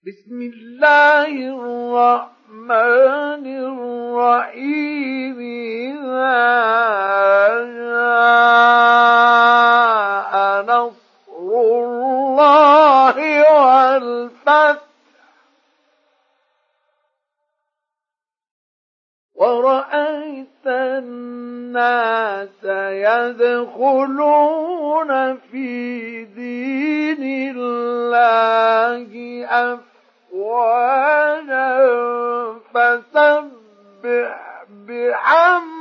بسم الله الرحمن الرحيم. إذا جاء نصر الله والفتح ورأيت الناس يدخلون في دين الله أفواجا فسبح بحمد